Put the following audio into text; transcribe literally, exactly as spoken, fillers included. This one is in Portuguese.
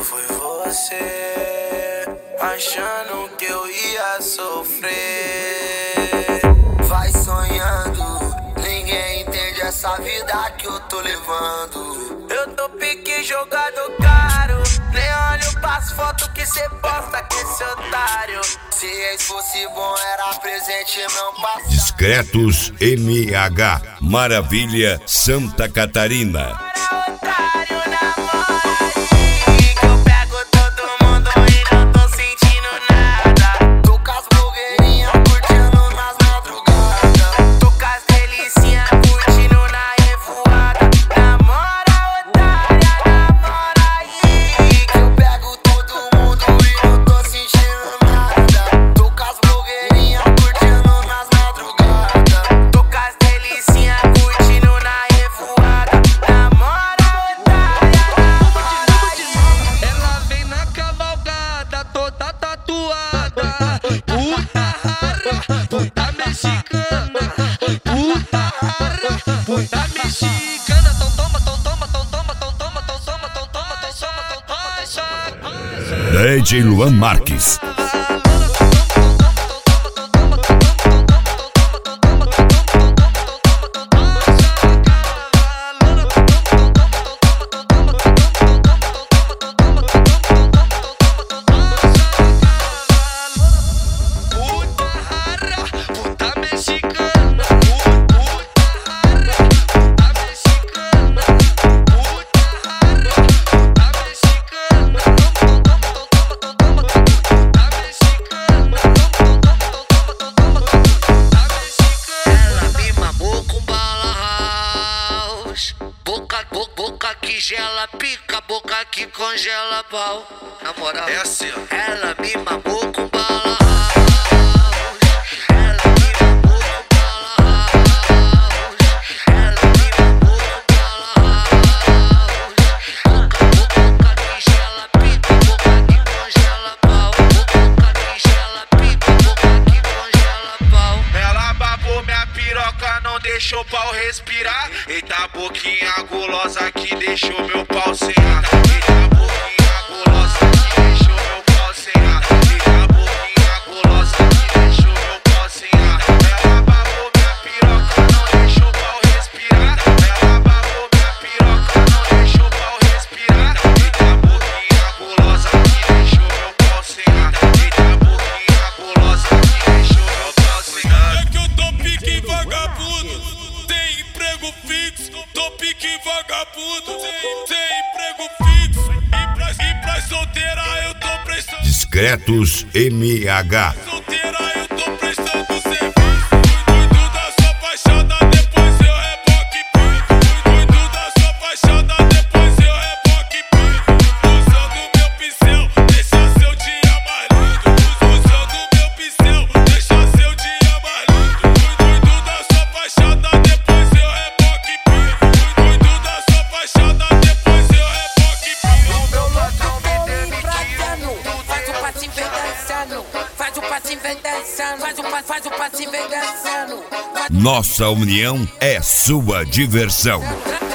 Só foi você achando que eu ia sofrer. Vai sonhando, ninguém entende essa vida que eu tô levando. Eu tô pique jogado caro, nem olho pras fotos que cê posta com esse otário. Se ex fosse bom era presente não passado. Discretos M H, Maravilha, Santa Catarina. D J Luan Marques. Boca que gela, pica, boca que congela pau. Na moral, é assim, ó. Ela me mamou com bala house. Ela me mamou com bala house. Ela me mamou com bala house. Boca, boca que gela, pica, boca que congela pau. Boca que gela, pica, boca que congela pau. Ela babou minha piroca, não deixou o pau respirar. Eita boquinha gulosa que deixou meu pau sem ar. Eita boquinha gulosa que deixou meu pau sem ar. Eita boquinha gulosa que deixou meu pau sem ar. Ela babou minha piroca, não deixou o pau respirar. Ela babou minha piroca, não deixou o pau respirar. Eita boquinha gulosa que deixou meu pau sem ar. Eita boquinha gulosa que deixou meu pau sem ar. É que eu tô pique vagabundo, tem emprego fixo. Tô pique vagabundo, tem, tem emprego fixo. E pra, e pra solteira eu tô prestando. Discretos M H. Solteira eu tô prestando serviço. Cuido da sua fachada, depois eu reboque pico. Cuido da sua fachada, depois eu reboque pico. Usando meu pincel, deixa seu dia mais lindo. Usando meu pincel, deixa seu dia mais lindo. Cuido da sua fachada, depois eu reboque pico. Cuido da sua fachada, depois eu reboque pico. O meu ladrão me Faz o passinho vem dançando, faz o passinho vem dançando, faz o passinho, faz o passinho vem dançando. Nossa união é sua diversão.